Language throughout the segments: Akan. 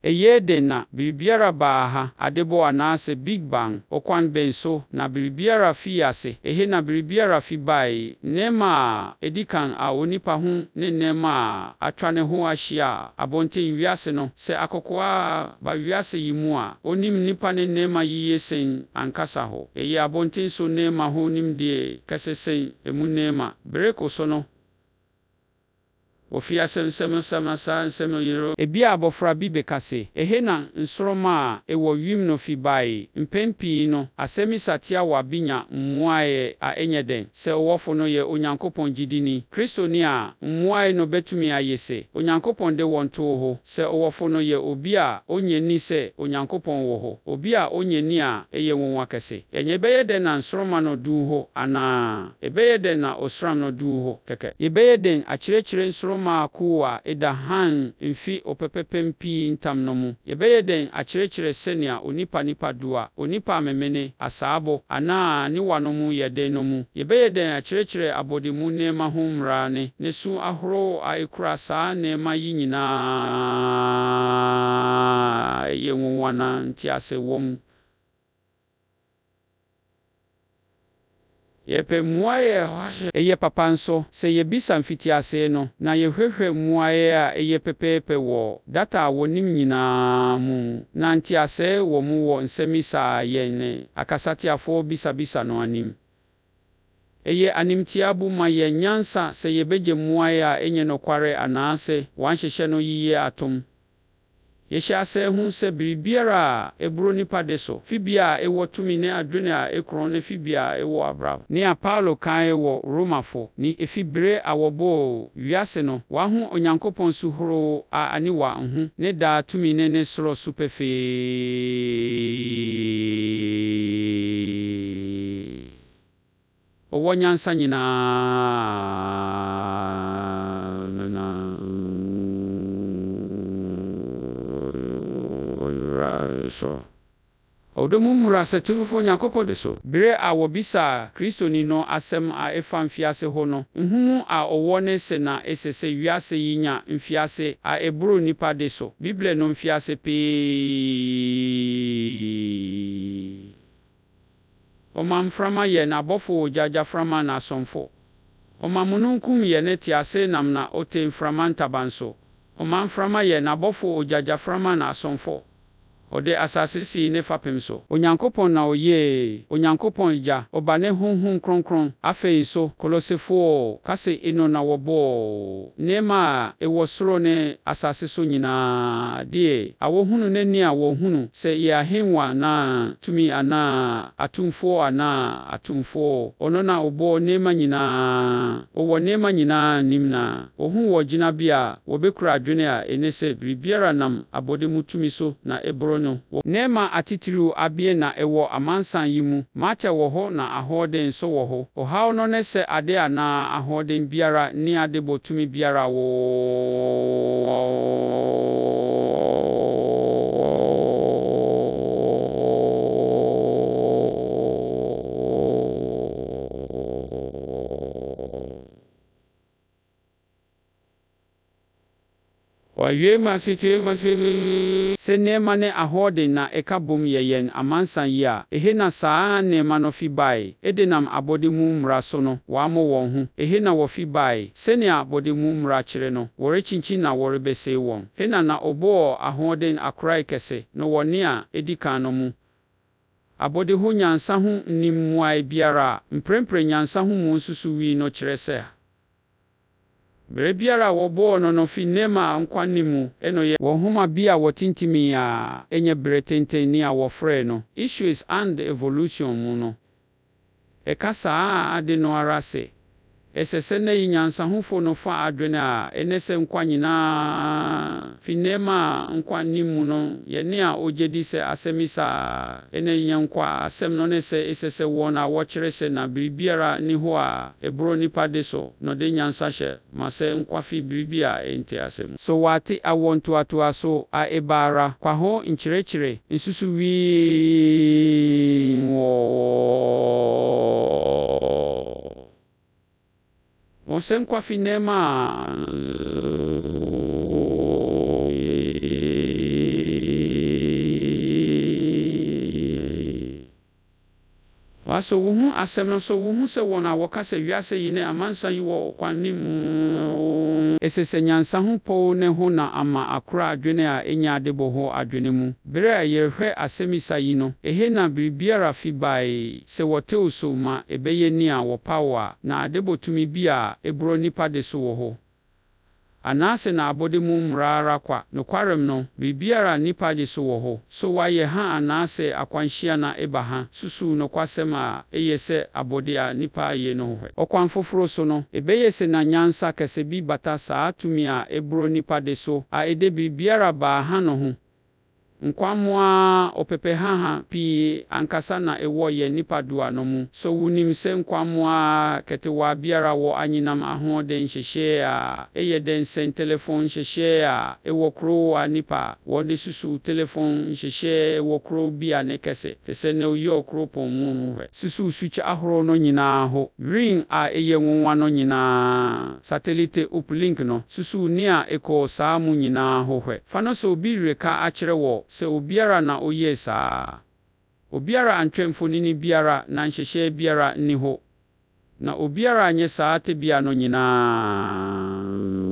Eyeden na biribiara baa ha adebo anaasɛ Big Bang okwan bɛn so na biribiara fi ase. Ehe na biribiara fi bae. Nneɛma a edi kan a onipa ho ne nneɛma a atwa ne ho ahyia abɔnten wiase no. Sɛ akɔkoaa ba wiase yi mu a, onim nipa ne nneɛma yiye sen ankasa hɔ. Ɛyɛ abɔnten so nneɛma ho nimdeɛ kɛse sen emu nneɛma. Bere kɔ so no, Ofia nsɛm yero. Ebia abɔfra bi bɛkase. Ehe na nsoroma a ɛwɔ wiem no fi bae. Mpɛn pii no, asɛmisatia wɔ abinya mmuaeɛ a ɛnyɛ den. Sɛ ɔwɔfo no yɛ Onyankopɔn gyidini. Kristoni a mmuaeɛ no bɛtumi ayɛ sɛ Onyankopɔn de wɔn too hɔ. Sɛ ɔwɔfo no yɛ obi a onnye ni sɛ Onyankopɔn wɔ hɔ. Obi a onnye ni a ɛyɛ nwonwa kɛse. Ɛnyɛ bɛyɛ den na nsoroma no duu hɔ anaa ɛbɛyɛ den na ɔsram no duu hɔ kɛkɛ. Yɛbɛyɛ den akyerɛkyerɛ nsoroma Maku a ɛda han mfi ɔpɛpɛpɛm pii ntam no mu. Yɛbɛyɛ den akyerɛkyerɛ sɛnea onipa dua, onipa amemene, asaabo, anaa ne wano mu yɛ den no mu. Yɛbɛyɛ den akyerɛkyerɛ abɔdemu nneɛma ho mmara ne su ahorow a ɛkura saa nneɛma yi nyinaa ɛyɛ nwonwa na ntease wɔ mu. Yɛpɛ mmuaeɛ ɛyɛ papa nso sɛ yɛbisa mfitiaseɛ no na yɛhwehwɛ mmuaeɛ a ɛyɛ pɛpɛɛpɛ wɔ data a wɔnim nyinaa mu na nteaseɛ wɔ mu wɔ nsɛmisa a yɛn ne akasateafoɔ bisabisa no anim. Ɛyɛ animtiabu ma yɛn nyansa sɛ yɛbɛgye mmuaeɛ a ɛnyɛ nokware anaasɛ wɔanhyehyɛ no yiye atom. Yɛhyɛ asɛ hu sɛ biribiara a ɛboro nipa de so, fibia a ɛwɔ tumi ne adwene a ɛkorɔn ne fibia a ɛwɔ abrabɔ. Ne a Paulo kan wɔ Romafo ne efibere a wɔbɔɔ wiase no, waho Onyankopɔn suhoro a aniwa ho ne daa tumi ne soro so pɛfee. Ɔwɔ nyansa nyinaa. So Odomu mmura sɛ tufo Nyankopɔn de so. Bere a wɔbisa Kristoni no asɛm a ɛfa mfiase hɔ no, nhumu a ɔwɔ ne sɛ na ɛsɛ sɛ wiase yi nya mfiase a ɛboro nipa de so. Bible no mfiase pii. Ɔmamframa yɛ n'abɔfo gyagya na asɔmfo. Ɔmamununkum yɛ ne tease nam na ɔte mframa ntaban so. Ɔmamframa yɛ n'abɔfo gyagya na asɔmfo. Ɔde asase si ne fapem so. Onyankopɔn na ɔyɛ. Onyankopɔn Agya, Ɔba ne Honhom Kronkron. Afei so, Kolosefo kase eno na wɔbɔɔ nneɛma a ɛwɔ soro ne asase so nyinaa. Deɛ awohunu n'ani a wɔhunu sɛ yɛ ahengua anaa tumi anaa atumfoɔ anaa atumfoɔ. Ɔno na ɔbɔɔ nneɛma nyinaa. Ɔwɔ nneɛma nyinaa nim na ɔho wɔ gyinabea a wɔbɛkura adwene a ɛne sɛ biribiara nam abɔde mu tumi so na ɛboro no. Nneɛma atitiriw abien na ɛwɔ amansan yi mu. Mate wɔ hɔ na ahoɔden nso wɔ hɔ. Ɔhaw no ne sɛ ade anaa ahoɔden biara ne adebɔ tumi biara sɛ nneɛma ne ahoɔden na ɛka bom yɛ yɛn amansan yi a, ehe na saa nneɛma no fi bae, ɛde nam abɔde mu mmara so no, wɔammo wɔn ho. Ehe na wɔfi bae, sɛnea abɔde mu mmara kyerɛ no, wɔrekyinkyin na wɔrebɛsɛe wɔn. Hena na ɔbɔɔ ahoɔden akorae kɛse no wɔ ne a ɛdi kan no mu. Abɔde ho nyansa ho nnim mmuae biara a, mprempren nyansa ho mu nsusuwii no kyerɛ sɛ bere biara a wɔbɔɔ no fi nneɛma a nkwa ne mu ɛno yɛ wɔ nhoma bi a wɔtintimi a ɛnyɛ bere tenten ne a wɔfrɛ no Issues and Evolution mu no. Ɛka saa ade no ara sɛ ɛsɛ sɛ na yi nyansahofo no fa adwene a ɛne sɛ nkwa nyinaa fi nneɛma a nkwa ne mu no yɛ ne a ɔgye di sɛ asɛmisa a ɛne nyɛ nkwa asɛm no ne sɛ ɛsɛ sɛ wɔn a wɔkyerɛ sɛ na biribiara ne hɔ a ɛboro nipa de so no de nyansa hyɛ ma sɛ nkwa fi biribi a ɛnte asɛm. So wɔate awɔ ntoatoa so a ɛbaara kwa ho nkyerɛkyerɛ nsusuwii Wɔsɛ nkwa fi nneɛma so wo hu asɛm no so wo hu sɛ wɔn a wɔka sɛ wiase yi ne amansan yi wɔ kwan ne mu ɛsɛ sɛ nyansa ho pɔw ne ho na ama akora adwene a ɛnya ade bɔ hɔ adwene mu bere a yɛrehwɛ asɛmisa yi no ɛhe na biribiara fi bae sɛ wɔtew so ma ɛbɛyɛ ni a wɔpaw a na ade bɔtumi bi a ɛborɔ nipa de so wɔ hɔ anaasɛ na abɔde mu mmara ara kwa nokwarem no biribiara nipa de so wɔ hɔ so wayɛ ha anaasɛ akwanhyia na ɛba ha susu nokwasɛm a ɛyɛ sɛ abɔde a nipa ayɛ no hɔ ɔkwan foforo so no ɛbɛyɛ sɛ na nyansa kɛse bi bata saa tumi a ɛborɔ nipa de so a ɛde biribiara baa ha no ho nkwammoa ɔpɛpɛ haha pii ankasa na ɛwɔ yɛ nipadua no mu so wunim sɛ nkwammoa ketewa biara wɔ anyinam ahoɔden hyehyɛ a ɛyɛ den sɛn telefon hyehyɛ a ɛwɔ kuro a nipa wɔde susu telefon hyehyɛ ɛwɔ kuro bi a ne kɛse te sɛ na ɔyɛ kuro pɔn mu hɔ susu switch ahorow no nyinaa hɔ ring a ɛyɛ nwanwa no nyinaa satellite uplink no susu ni a ɛkɔ saa mu nyinaa hɔ fa no so obi reka akyerɛ wɔ sɛ obiara na oyɛ saa obiara antwemfonini biara na nhyehyɛ biara ni hɔ na obiara anyɛ saa tebea no nyinaa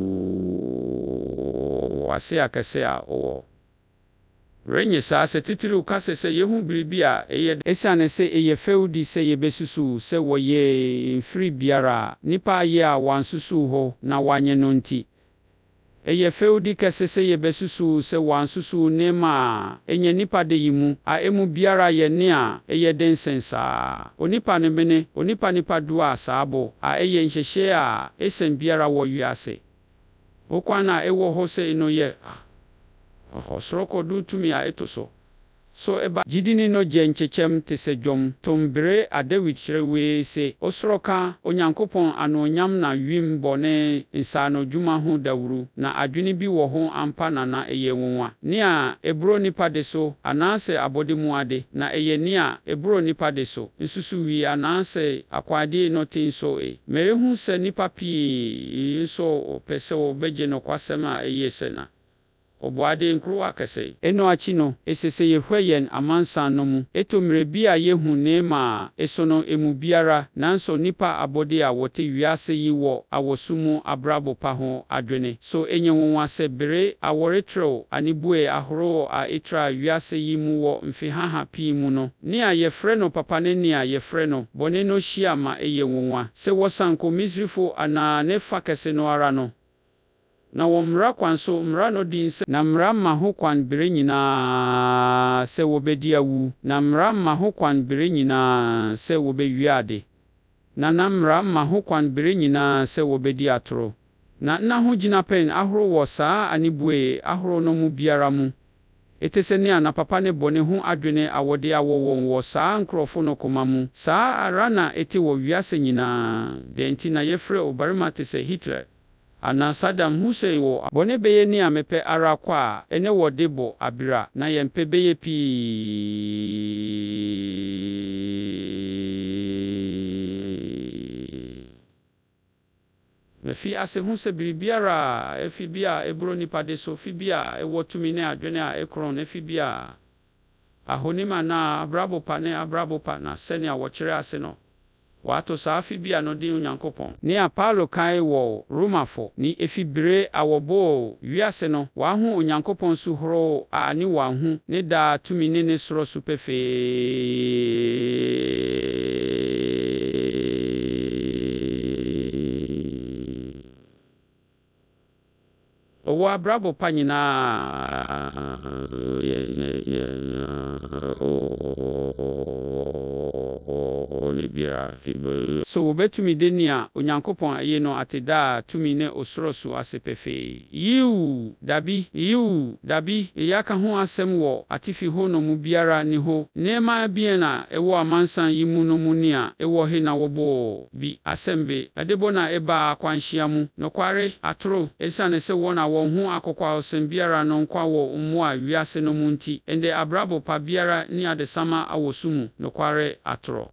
wase akɛse a ɔwɔ renye saa sɛ titiriw kase sɛ yehu biribi a ɛyɛ ɛsiane sɛ ɛyɛ fɛwdi sɛ yɛbɛsusu sɛ wɔyɛ mfiri biara nipa ayɛ a wansusu hɔ na wanyɛ no nti ɛyɛ fɛwdi kɛse sɛ yɛbɛsusu sɛ wansusu nneɛma a ɛnyɛ nipa de yi mu a ɛmu biara yɛ ne a ɛyɛ den sɛn saa onipa ne mene onipa nipa do a saabo a ɛyɛ nhyehyɛ a ɛsɛn biara wɔ wiase okwan a ɛwɔ hɔ sɛ ino yɛ ɔsoroko do tumi a ɛto so ɛba gidini no gye nkyɛkyɛm te sɛ dwom tombere a David kyerɛwee se osoroka onyankopɔn anoonyam na wim bɔne nsaano dwuma ho dawuru na adwene bi wɔ ho ampa na ɛyɛ nwanwa ne a ɛboro nipa de so anaasɛ abɔde mu ade na ɛyɛ ne a ɛboro nipa de so nsusu wi anaasɛ akwade no te so merehu sɛ nipa pii nso pɛ sɛ wɔbɛgye no kwasɛm a ɛyɛ sɛ na obuade nkuru akɛse eno akyi no esese yehwɛ yɛn amansan no mu etomire bi a yehu neema eso no emu biara nanso nipa abɔde a wɔte wiase yi wɔ awosumu abrabo pa ho adwene so enye wɔn asɛ bere aworetrew anibue ahoro a etra wiase yi mu wɔ mfihaha pii mu no ne a yɛfrɛ no papa ne ne a yɛfrɛ no bɔne no hyia ma eye wɔn sɛ wɔsanko misrifo ana ne fa kɛse no ara no na wɔmmra kwan so mmra no din sɛ na mmra ma ho kwan bere nyinaa sɛ wɔbɛdi awu na mmra ma ho kwan bere nyinaa sɛ wɔbɛwie ade na mmra ma ho kwan bere nyinaa sɛ wɔbɛdi atoro na ho gyina pɛn ahoro wɔ saa anibue ahoro no mu biara mu ɛte sɛ ne ana papa ne bɔne ho adwene a wɔde awɔ wɔn wɔ saa nkurɔfo no koma mu saa ara na ɛte wɔ wiase nyinaa den nti na yɛfrɛ obarima te sɛ Hitler ana Saddam Hussein wɔ bɔne bɛyɛ ni a mepɛ ara kwa a ɛne wɔde bɔ abira na yɛmpɛ bɛyɛ pii mefi ase hu sɛ biribiara efi bi a eburo nipa de so fi bi a ɛwɔ tumi ne adwene a ɛkorɔn ne fi bi a ahonima na abrabo pa na sɛnea wɔkyerɛ ase no wato saa fi bia no din Onyankopɔn ne a Paulo kae wɔ Romafo ni efi bere a wɔbɔ wiase no waho Onyankopɔn su horo a ne wahu ne da tumi ne soro so pefee ɔwɔ abrabo pa nyinaa so wɔbɛtumi de ni a Onyankopɔn ayi no ate da tumi ne osoro so ase pefee yiw dabi yaka ho asɛm wɔ atifi ho no mu biara ni ho nneɛma bia na ɛwɔ amansan yi mu no mu ni a ɛwɔ he na wɔbɔ bi asɛm be adebɔ na ɛba akwanhyia mu nokware atoro ɛsiane sɛ wɔn a wɔn ho akɔkɔ asɛm biara no nkwa wɔ mmoa wiase no mu nti ende abrabo pa biara ni adesama awɔ sumu nokware atoro